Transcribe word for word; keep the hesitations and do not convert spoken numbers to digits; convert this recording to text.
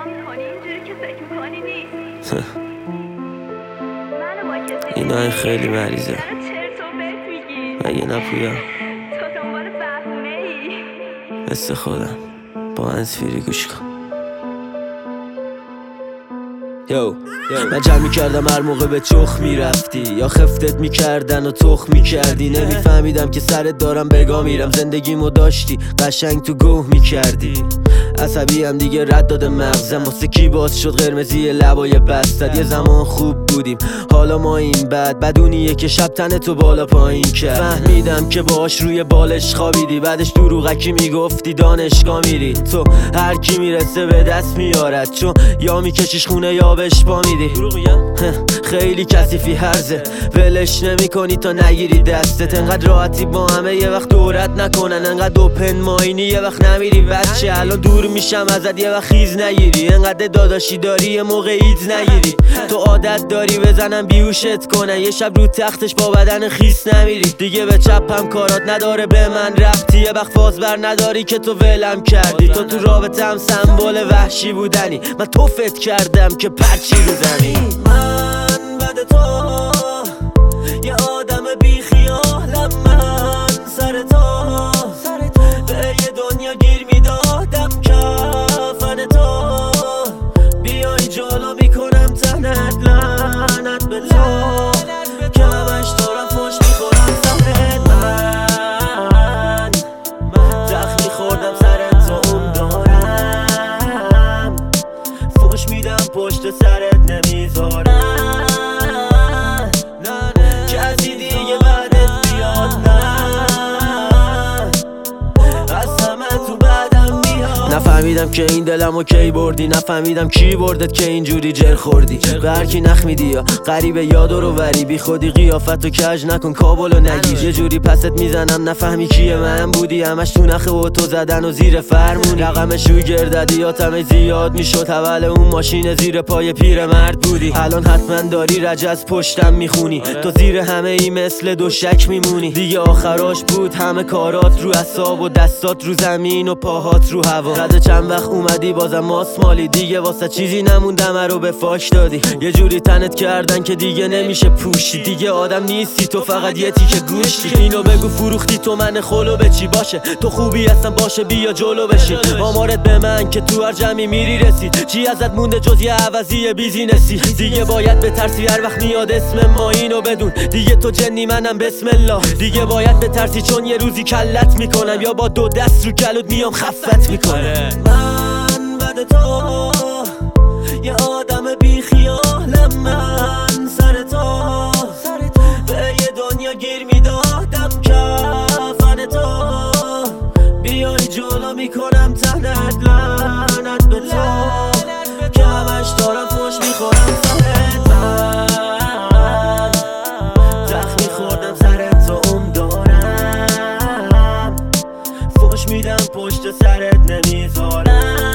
اینا خیلی مریضه مگه نپویا مثل خودم با هنسفیری گوش کن. یو من جمع میکردم هر موقع به چخ میرفتی یا خفتت میکردن و تخ میکردی. نمیفهمیدم که سرت دارم بگا میرم. زندگیمو داشتی قشنگ تو گوه میکردی. عصبی هم دیگه رد داده مغزم. واسه کی باز شد قرمزی لبای بستد. یه زمان خوب بودیم حالا ما این بد بدونیه که شب تن تو بالا پایین کرد. فهمیدم که باش روی بالش خوابیدی. بعدش دروغکی میگفتی دانشگاه میری. تو هر کی میرسه به دست میارد. چون یا میکشیش خونه یا بهش پا میدی. خیلی کثیفی هرزه ولش نمی کنی تا نگیری دستت. انقدر راحتی با همه یه وقت دورت نکنن. انقدر اوپن ماینی یه وقت نمیری بچه. الان دور میشم ازت یه وقت خیز نگیری. انقدر داداشی داری یه موقع ایدز نگیری. تو عادت داری بزنم بیوشت کنن. یه شب رو تختش با بدن خیس نمیری. دیگه به چپم کارات نداره به من رفتی. یه وقت فاز بر نداری که تو ولم کردی. تو تو رابطه هم سمبل وحشی بودنی. من تو فت کردم که پرچی رو زنی. من بعد تو یه آدم بی خیالم. من سر تو به یه دنیا گیر میدادم کفن تو. بیای جلو میکنم تنت لعنت به تو که همش دارم فش میخورم سرت. من زخمی خوردم سرت تو اون دارم. فش میدم پشت سرت نمیذارم. کسی دیگه بعدت بیاد نه. از همه تو بعدم میاد. نفهمیدم که این دلمو کی بردی. نفهمیدم کی بردت که اینجوری جر خوردی. به هر کی نخ میدی یا غریبه یا دور و وری. بی خودی قیافتو کج نکن کابلو نگیر. یه جوری پست میزنم نفهمی کیه من بودی. همش تو نخ و تو زدن و زیر فرمونی. رقمش روی گرددیاتم زیاد میشد. اول اون ماشین زیر پای پیر مرد بودی. الان حتما داری رجز پشتم میخونی. تو زیر همه ای مثل دوشک میمونی. دیگه آخراش بود همه کارات رو اعصاب و دستات رو زمین و پاهات رو هوا. رد چند وقت اومدی بازم ماسمالی. دیگه واسه چیزی نموندم رو به فاش دادی. یه جوری تنت کردن که دیگه نمیشه پوشی. دیگه آدم نیستی تو فقط یه تیکه گوشتی. اینو بگو فروختی تو من خلو به چی باشه. تو خوبی هستن باشه بیا جلو بشین. آمارت به من که تو هر جمعی میری رسید. چی ازت مونده جز یه عوضی بیزینسی. دیگه باید به ترسی هر وقت میاد اسم ما اینو بدون. دیگه تو جنی منم بسم الله. دیگه باید به ترسی چون یه روزی کلت میکنم. یا با دو دست رو گلوت میام خفت میکنم. من بعد تو یه آدم بی خیالم. من سر تو به یه دنیا گیر میدادم کفن تو. بیای جلو میکنم تنت لعنت به تو که همش دارم فش میخورم سرت. من زخمی خوردم سرت تو اون دارم. فش میدم پشت سرت نمیذارم.